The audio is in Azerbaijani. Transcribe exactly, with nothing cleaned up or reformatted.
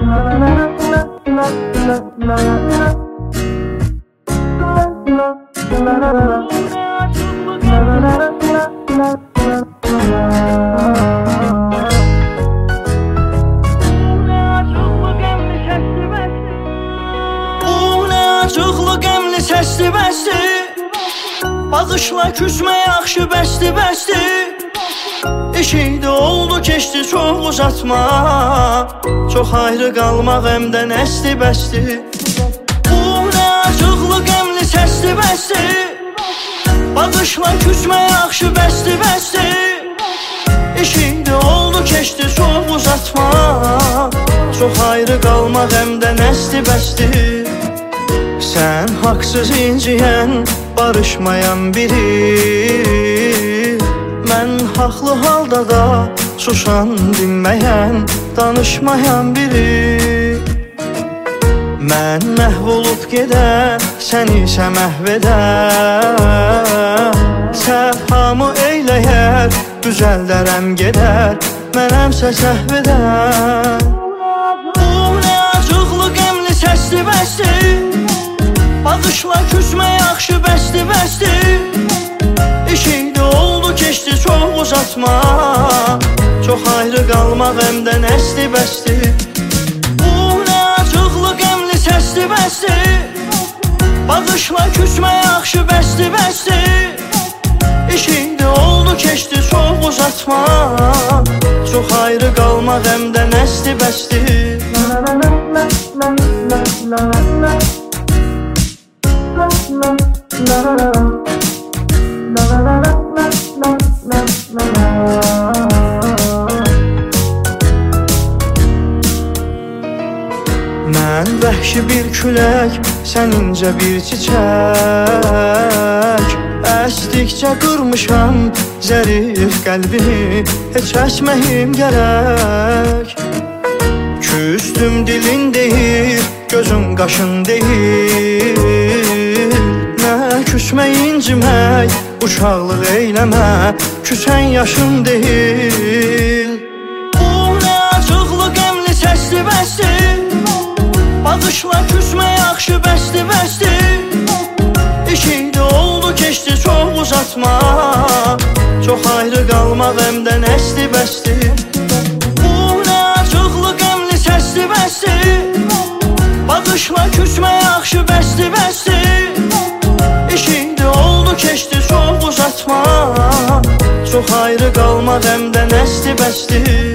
Acıqlı qəmli səsli bəsdi, baxışla küsmə yaxşı bəsdi bəsdi. İşikdə oldu keçdi çox uzatma, çox ayrı qalmaq əmdən əsdi bəsdi. Bu nə acıqlı qəmli səsli bəsdi, baxışla küsmə yaxşı bəsdi bəsdi. İşikdə oldu keçdi çox uzatma, çox ayrı qalmaq əmdən əsdi bəsdi. Sən haqsız inciyən, barışmayan biri, mən haqlı halda da susan, dinməyən, danışmayan biri. Mən məhv olub gedən, sən isə məhv edən, səhvamı eyləyər, düzəldərəm gedər, mənəmsə səhv edən. Bu nə acıqlı qəmli səsli bəsdi, baxışla küsmə yaxşı bəsdi bəsdi. İşikdə oldu keçdi çox uzatma, çox ayrı qalmaq əmdən əsdi bəsdi. Bu nə acıqlı qəmli səsdi bəsdi, baxışla küsmə yaxşı bəsdi bəsdi. İşikdə oldu keçdi çox uzatma, çox ayrı qalmaq əmdən əsdi bəsdi. Mən vəhşi bir külək, sən incə bir çiçək. Əsdikcə qırmışam zərif qəlbimi, heç əsməyim gərək. Küstüm dilin deyir, gözün qaşın deyir. Nə küsmək, incimək, uşaqlıq eyləmə, küsən yaşın deyil. Bu nə acıqlı qəmli səsli bəsdi, baxışla küsmə yaxşı bəsdi bəsdi. İşikdə oldu keçdi çox uzatma, çox ayrı qalmaq əmdən əsdi bəsdi. Bu nə acıqlı qəmli səsli bəsdi, baxışla küsmə yaxşı bəsdi bəsdi. İşikdə oldu keçdi çox uzatma, çox ayrı qalmaq əmdən əsdi bəsdi.